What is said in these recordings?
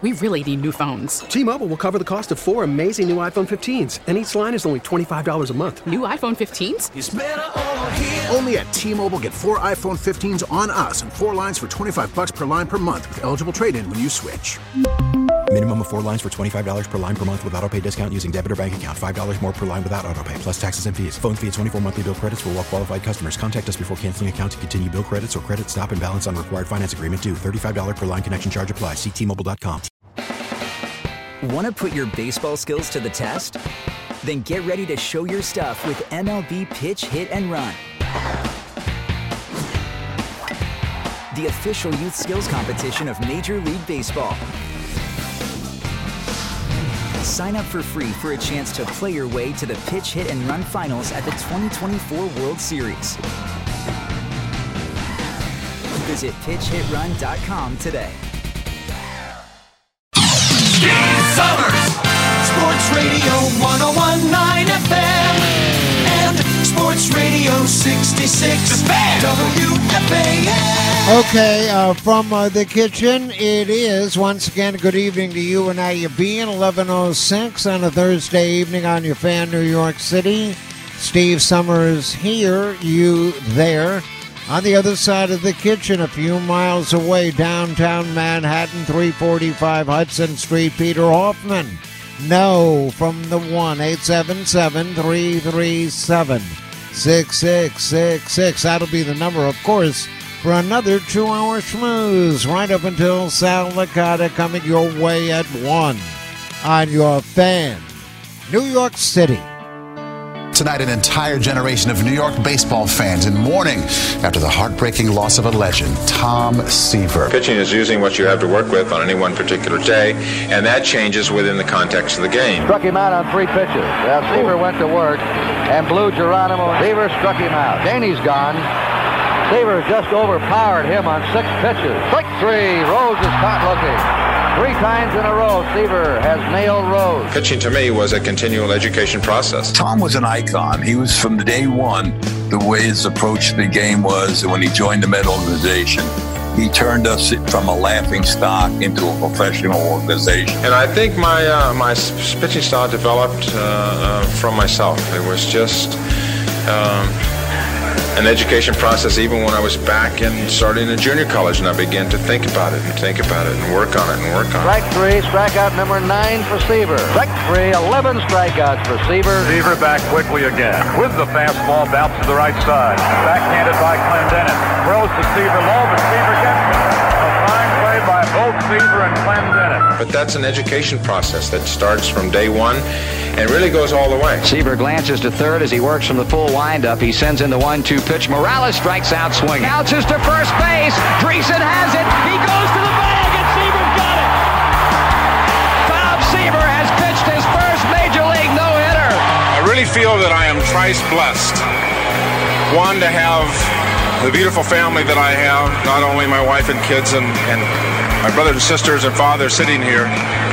We really need new phones. T-Mobile will cover the cost of 4 amazing new iPhone 15s, and each line is only $25 a month. New iPhone 15s? It's better over here. Only at T-Mobile, get 4 iPhone 15s on us and 4 lines for $25 per line per month with eligible trade-in when you switch. Minimum of 4 lines for $25 per line per month with autopay discount using debit or bank account. $5 more per line without autopay, plus taxes and fees. Phone fee at 24 monthly bill credits for well-qualified customers. Contact us before canceling account to continue bill credits or credit stop and balance on required finance agreement due. $35 per line connection charge applies. See T-Mobile.com. Want to put your baseball skills to the test? Then get ready to show your stuff with MLB Pitch, Hit, and Run. The official youth skills competition of Major League Baseball. Sign up for free for a chance to play your way to the Pitch, Hit, and Run finals at the 2024 World Series. Visit pitchhitrun.com today. Steve Summers, Sports Radio 101.9 FM and Sports Radio 66 WFAN. Okay, from the kitchen, it is, once again, good evening to you and how you being, 11:06 on a Thursday evening on your fan, New York City. Steve Summers here, you there. On the other side of the kitchen, a few miles away, downtown Manhattan, 345 Hudson Street, Peter Hoffman. No, from the 1-877-337-6666. That'll be the number, of course, for another 2-hour schmooze right up until Sal Licata coming your way at 1 on your fan, New York City. Tonight, an entire generation of New York baseball fans in mourning after the heartbreaking loss of a legend, Tom Seaver. Pitching is using what you have to work with on any one particular day, and that changes within the context of the game. Struck him out on 3 pitches. Seaver went to work and blew Geronimo. Seaver struck him out. Daney's gone. Seaver just overpowered him on 6 pitches. Strike 3. Rose is caught looking. 3 times in a row, Seaver has nailed Rose. Pitching to me was a continual education process. Tom was an icon. He was from day one, the way his approach to the game was when he joined the Met organization. He turned us from a laughing stock into a professional organization. And I think my pitching style developed from myself. It was just an education process even when I was back and starting in junior college, and I began to think about it and work on it. Strike 3, strikeout number 9 for Seaver. Strike 3, 11 strikeouts for Seaver. Seaver back quickly again with the fastball, bounce to the right side. Backhanded by Clendenin. Throws to Seaver low, but Seaver gets it. A fine play by both Seaver and Clendenin. But that's an education process that starts from day one and really goes all the way. Seaver glances to third as he works from the full windup. He sends in the 1-2 pitch. Morales strikes out swinging. Bounces to first base. Dreesen has it. He goes to the bag, and Seaver's got it. Tom Seaver has pitched his first major league no-hitter. I really feel that I am thrice blessed. One, to have the beautiful family that I have, not only my wife and kids and my brothers and sisters and father sitting here,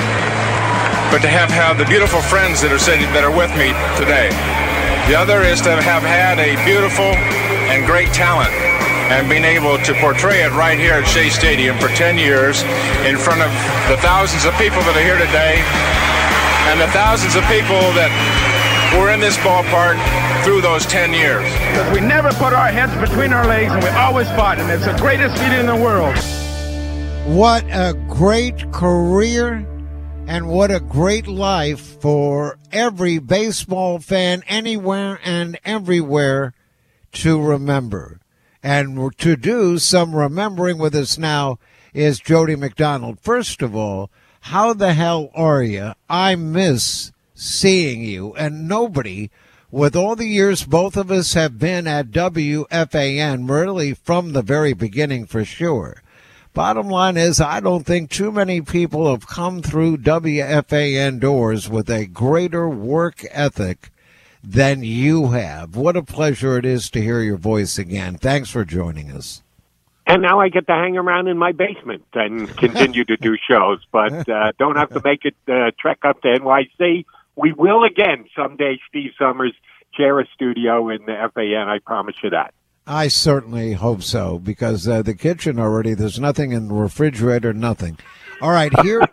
but to have the beautiful friends that are with me today. The other is to have had a beautiful and great talent and being able to portray it right here at Shea Stadium for 10 years in front of the thousands of people that are here today and the thousands of people that were in this ballpark through those 10 years. Because we never put our heads between our legs and we always fought, and it's the greatest feat in the world. What a great career. And what a great life for every baseball fan anywhere and everywhere to remember. And to do some remembering with us now is Jody McDonald. First of all, how the hell are you? I miss seeing you. And nobody, with all the years both of us have been at WFAN, really from the very beginning for sure. Bottom line is, I don't think too many people have come through WFAN doors with a greater work ethic than you have. What a pleasure it is to hear your voice again. Thanks for joining us. And now I get to hang around in my basement and continue to do shows, but don't have to make it trek up to NYC. We will again someday, Steve Summers, share a studio in the FAN. I promise you that. I certainly hope so, because the kitchen already, there's nothing in the refrigerator, nothing. All right,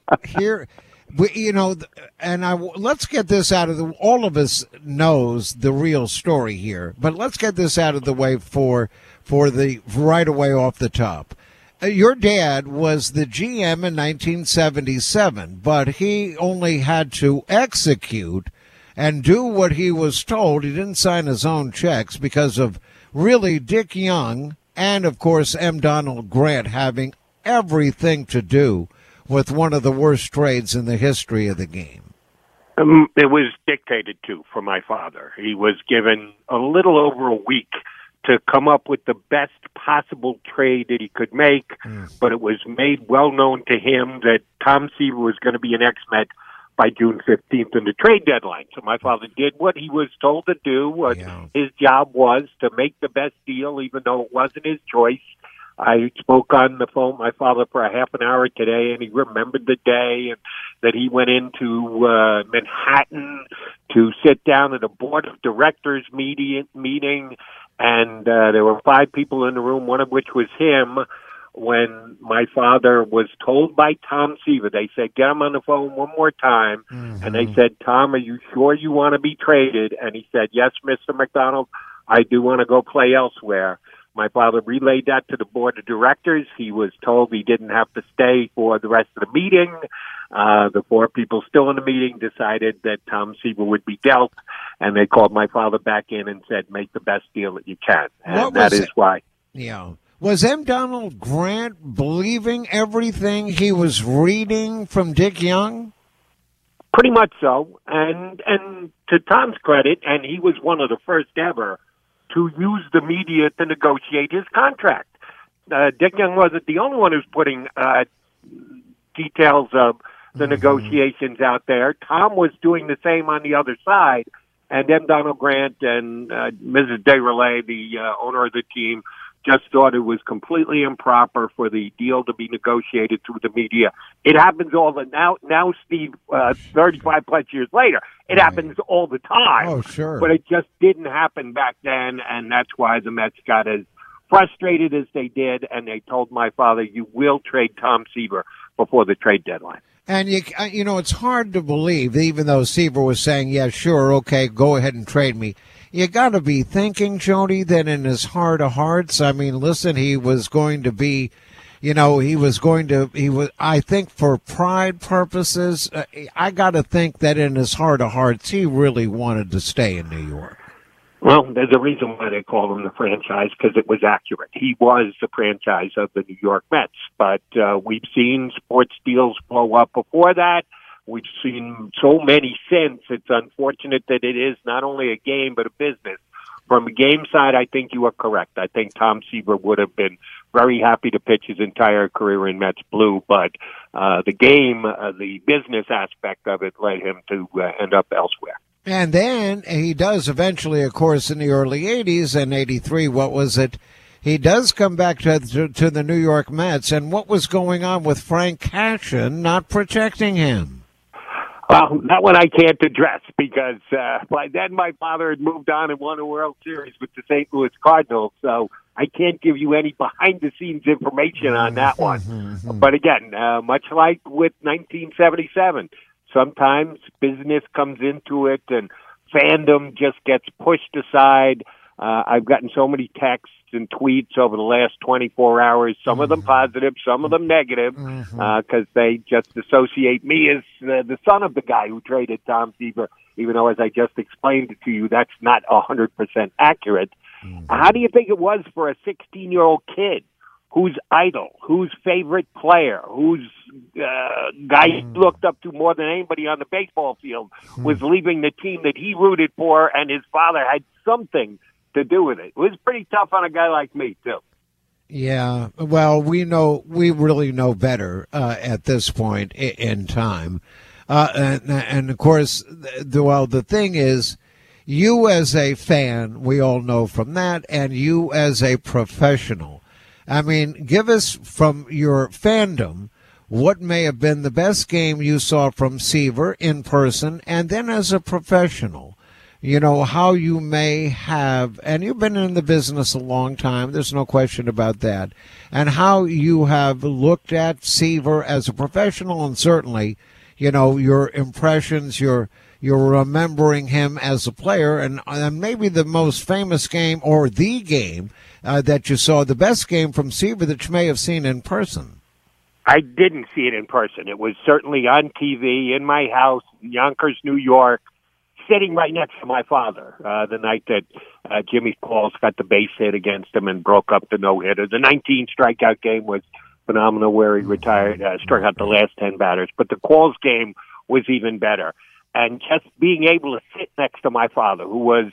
let's get this out of the. All of us knows the real story here, but let's get this out of the way for the right away off the top. Your dad was the GM in 1977, but he only had to execute and do what he was told. He didn't sign his own checks because of really Dick Young and, of course, M. Donald Grant having everything to do with one of the worst trades in the history of the game. It was dictated to from my father. He was given a little over a week to come up with the best possible trade that he could make, but it was made well known to him that Tom Seaver was going to be an ex-Met by June 15th in the trade deadline. So my father did what he was told to do. His job was to make the best deal, even though it wasn't his choice. I spoke on the phone with my father for a half an hour today, and he remembered the day and that he went into Manhattan to sit down at a board of directors meeting, and there were 5 people in the room, one of which was him. When my father was told by Tom Seaver, they said, get him on the phone one more time. And they said, Tom, are you sure you want to be traded? And he said, yes, Mr. McDonald, I do want to go play elsewhere. My father relayed that to the board of directors. He was told he didn't have to stay for the rest of the meeting. The 4 people still in the meeting decided that Tom Seaver would be dealt, and they called my father back in and said, make the best deal that you can. And that is why. Yeah. Was M. Donald Grant believing everything he was reading from Dick Young? Pretty much so. And to Tom's credit, and he was one of the first ever to use the media to negotiate his contract. Dick Young wasn't the only one who's putting details of the negotiations out there. Tom was doing the same on the other side. And M. Donald Grant and Mrs. DeRelay, the owner of the team, just thought it was completely improper for the deal to be negotiated through the media. It happens all the now, Steve, 35 plus years later, it happens all the time. Oh, sure. But it just didn't happen back then, and that's why the Mets got as frustrated as they did, and they told my father, you will trade Tom Seaver before the trade deadline. And, you know, it's hard to believe, even though Seaver was saying, yeah, sure, okay, go ahead and trade me. You got to be thinking, Jody, that in his heart of hearts, I mean, listen, he was going to be, I think for pride purposes, I got to think that in his heart of hearts, he really wanted to stay in New York. Well, there's a reason why they call him the franchise, because it was accurate. He was the franchise of the New York Mets, but we've seen sports deals blow up before that. We've seen so many since. It's unfortunate that it is not only a game, but a business. From a game side, I think you are correct. I think Tom Seaver would have been very happy to pitch his entire career in Mets blue, but the game, the business aspect of it led him to end up elsewhere. And then he does eventually, of course, in the early 80s and 83, what was it? He does come back to the New York Mets, and what was going on with Frank Cashen not protecting him? Well, that one I can't address because by then my father had moved on and won a World Series with the St. Louis Cardinals, so I can't give you any behind-the-scenes information on that one. But again, much like with 1977, sometimes business comes into it and fandom just gets pushed aside. I've gotten so many texts and tweets over the last 24 hours, some of them positive, some of them negative, because they just associate me as the son of the guy who traded Tom Seaver, even though, as I just explained to you, that's not 100% accurate. How do you think it was for a 16-year-old kid whose idol, whose favorite player, whose guy he looked up to more than anybody on the baseball field was leaving the team that he rooted for, and his father had something to do with it? It was pretty tough on a guy like me, too. Yeah, well, we really know better at this point in time. And of course, the thing is, you as a fan, we all know from that, and you as a professional, I mean, give us from your fandom what may have been the best game you saw from Seaver in person, and then as a professional. how you may have, and you've been in the business a long time, there's no question about that, and how you have looked at Seaver as a professional, and certainly, your impressions, you're remembering him as a player, and maybe the most famous game or the game that you saw, the best game from Seaver that you may have seen in person. I didn't see it in person. It was certainly on TV in my house in Yonkers, New York, sitting right next to my father the night that Jimmy Pauls got the base hit against him and broke up the no-hitter. The 19-strikeout game was phenomenal where he retired, struck out the last 10 batters. But the Pauls game was even better. And just being able to sit next to my father, who was,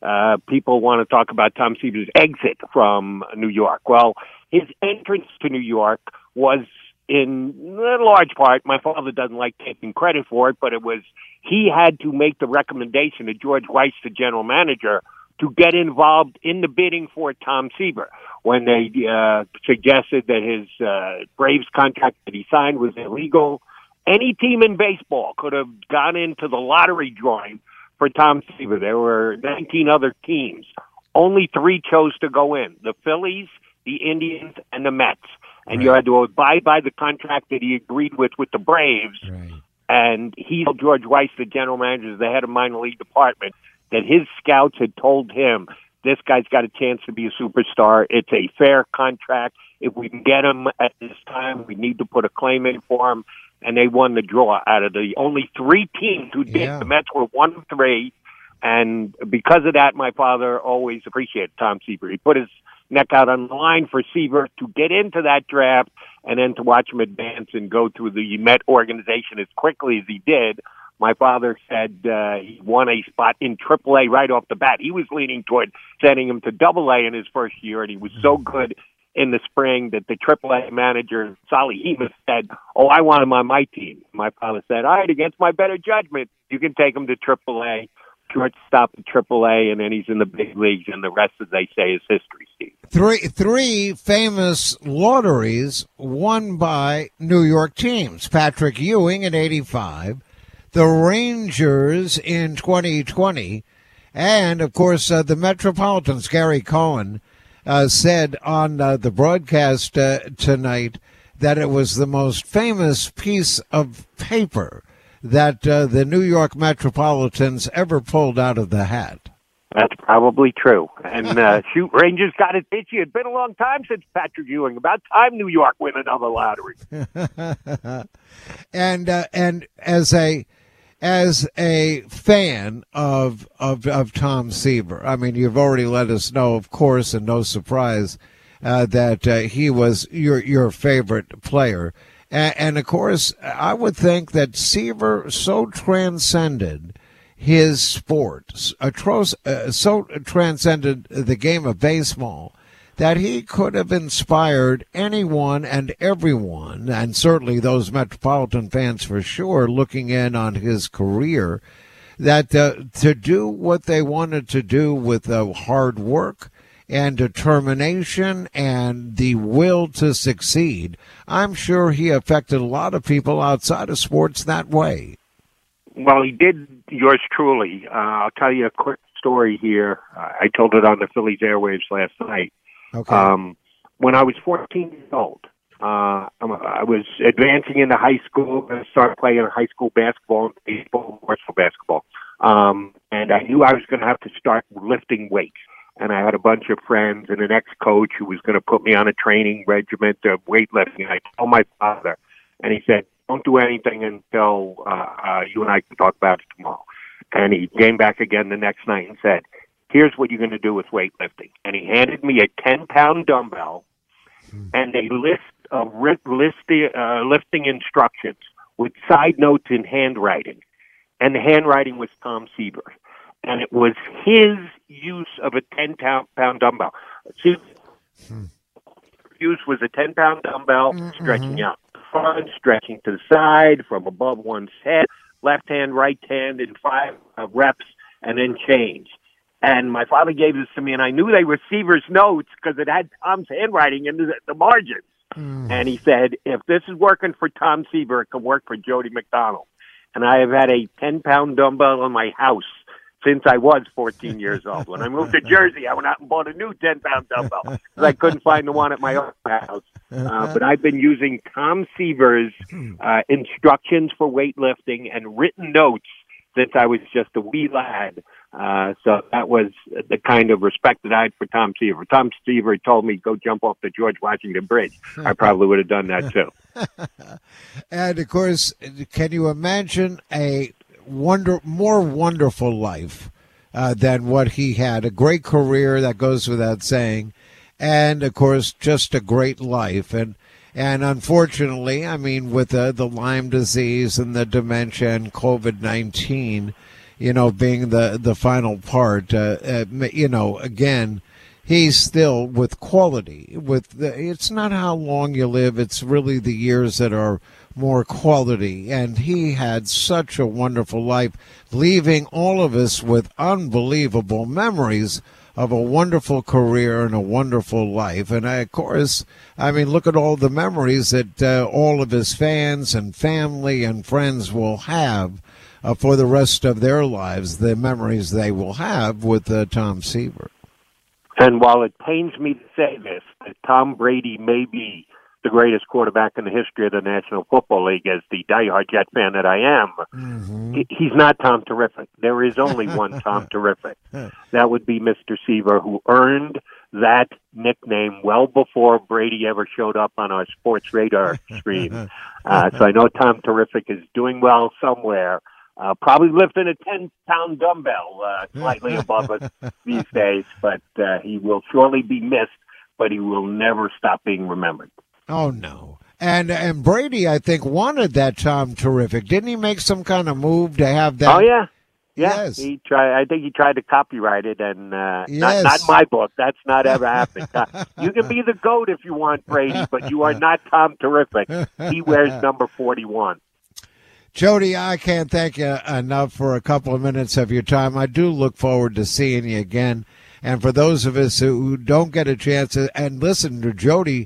people want to talk about Tom Seaver's exit from New York. Well, his entrance to New York was in large part, my father doesn't like taking credit for it, but it was, he had to make the recommendation to George Weiss, the general manager, to get involved in the bidding for Tom Seaver. When they suggested that his Braves contract that he signed was illegal, any team in baseball could have gone into the lottery drawing for Tom Seaver. There were 19 other teams. Only 3 chose to go in: the Phillies, the Indians, and the Mets. And you had to abide by the contract that he agreed with the Braves. Right. And he told George Weiss, the general manager, the head of minor league department, that his scouts had told him, this guy's got a chance to be a superstar. It's a fair contract. If we can get him at this time, we need to put a claim in for him. And they won the draw out of the only 3 teams who did. Yeah. The Mets were 1 of 3. And because of that, my father always appreciated Tom Seaver. He put his neck out on the line for Seaver to get into that draft and then to watch him advance and go through the Met organization as quickly as he did. My father said he won a spot in AAA right off the bat. He was leaning toward sending him to AA in his first year, and he was so good in the spring that the AAA manager, Sally Hemus, said, I want him on my team. My father said, all right, against my better judgment, you can take him to AAA. Shortstop at AAA, and then he's in the big leagues, and the rest, as they say, is history, Steve. Three famous lotteries won by New York teams. Patrick Ewing in 85, the Rangers in 2020, and, of course, the Metropolitans. Gary Cohen said on the broadcast tonight that it was the most famous piece of paper that the New York Metropolitans ever pulled out of the hat. That's probably true. And Rangers got it this year. It's been a long time since Patrick Ewing. About time New York win another lottery. And as a fan of Tom Seaver, I mean, you've already let us know, of course, and no surprise, that he was your favorite player. And, of course, I would think that Seaver so transcended his sport, so transcended the game of baseball, that he could have inspired anyone and everyone, and certainly those Metropolitan fans for sure, looking in on his career, that to do what they wanted to do with hard work and determination and the will to succeed. I'm sure he affected a lot of people outside of sports that way. Well, he did, yours truly. I'll tell you a quick story here. I told it on the Phillies airwaves last night. Okay. When I was 14 years old, I was advancing into high school, going to start playing high school basketball and baseball, more so basketball. And I knew I was going to have to start lifting weights. And I had a bunch of friends and an ex-coach who was going to put me on a training regiment of weightlifting. I told my father, and he said, don't do anything until you and I can talk about it tomorrow. And he came back again the next night and said, here's what you're going to do with weightlifting. And he handed me a 10-pound dumbbell and a list of lifting instructions with side notes in handwriting. And the handwriting was Tom Seaver. And it was his use of a 10-pound dumbbell. Use was a 10-pound dumbbell, stretching out the front, stretching to the side, from above one's head, left hand, right hand, in 5 reps, and then change. And my father gave this to me, and I knew they were Seaver's notes because it had Tom's handwriting in the margins. And he said, if this is working for Tom Seaver, it can work for Jody McDonald. And I have had a 10-pound dumbbell in my house since I was 14 years old. When I moved to Jersey, I went out and bought a new 10-pound dumbbell because I couldn't find the one at my own house. But I've been using Tom Seaver's instructions for weightlifting and written notes since I was just a wee lad. So that was the kind of respect that I had for Tom Seaver. Tom Seaver told me, go jump off the George Washington Bridge. I probably would have done that too. And, of course, can you imagine a more wonderful life than what he had? A great career, that goes without saying. And, of course, just a great life. And unfortunately, I mean, with the Lyme disease and the dementia and COVID-19, being the final part, again, he's still with quality. It's not how long you live, it's really the years that are more quality. And he had such a wonderful life, leaving all of us with unbelievable memories of a wonderful career and a wonderful life. And of course, I mean, look at all the memories that all of his fans and family and friends will have for the rest of their lives, the memories they will have with Tom Seaver. And while it pains me to say this, that Tom Brady may be the greatest quarterback in the history of the National Football League, as the diehard Jet fan that I am, he's not Tom Terrific. There is only one Tom Terrific. That would be Mr. Seaver, who earned that nickname well before Brady ever showed up on our sports radar screen. So I know Tom Terrific is doing well somewhere. Probably lifting a 10-pound dumbbell slightly above us these days, but he will surely be missed, but he will never stop being remembered. Oh, no. And Brady, I think, wanted that Tom Terrific. Didn't he make some kind of move to have that? Oh, yeah. Yes. He tried. I think he tried to copyright it, and yes. not my book. That's not ever happened. You can be the GOAT if you want, Brady, but you are not Tom Terrific. He wears number 41. Jody, I can't thank you enough for a couple of minutes of your time. I do look forward to seeing you again. And for those of us who don't get a chance to, and listen to Jody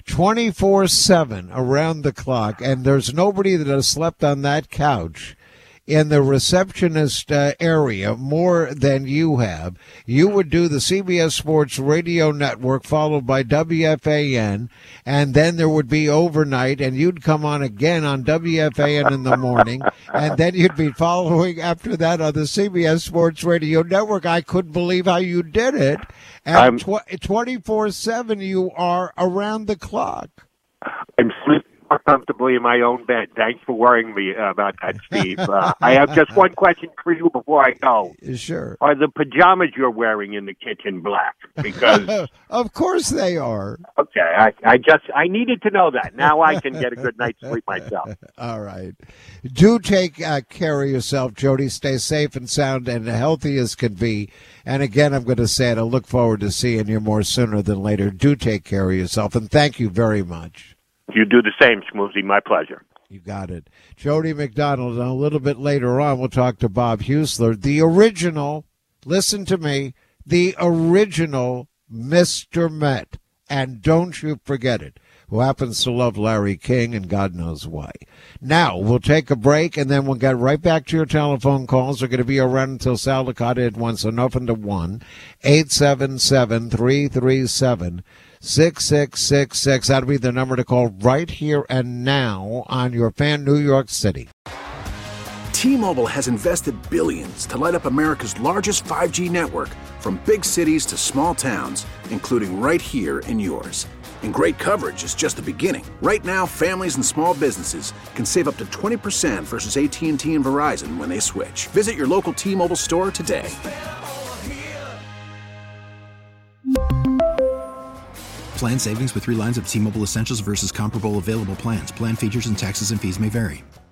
24/7 around the clock, and there's nobody that has slept on that couch in the receptionist area more than you have. You would do the CBS Sports Radio Network, followed by WFAN, and then there would be overnight, and you'd come on again on WFAN in the morning, and then you'd be following after that on the CBS Sports Radio Network. I couldn't believe how you did it. And 24/7, you are around the clock. I'm sleeping more comfortably in my own bed. Thanks for worrying me about that, Steve. I have just one question for you before I go. Sure. Are the pajamas you're wearing in the kitchen black? Because of course they are. Okay, I needed to know that. Now I can get a good night's sleep myself. All right. Do take care of yourself, Jody. Stay safe and sound and healthy as can be. And again, I'm going to say it. I look forward to seeing you more sooner than later. Do take care of yourself, and thank you very much. You do the same, Schmoozy. My pleasure. You got it. Jody McDonald, and a little bit later on, we'll talk to Bob Husler, the original, listen to me, the original Mr. Met. And don't you forget it, who happens to love Larry King, and God knows why. Now, we'll take a break, and then we'll get right back to your telephone calls. We're going to be around until Sal Licata wants enough into 1-877-337-6666. That'll be the number to call right here and now on your Fan New York City. T-Mobile has invested billions to light up America's largest 5G network, from big cities to small towns, including right here in yours. And great coverage is just the beginning. Right now, families and small businesses can save up to 20% versus AT&T and Verizon when they switch. Visit your local T-Mobile store today. Plan savings with 3 lines of T-Mobile Essentials versus comparable available plans. Plan features and taxes and fees may vary.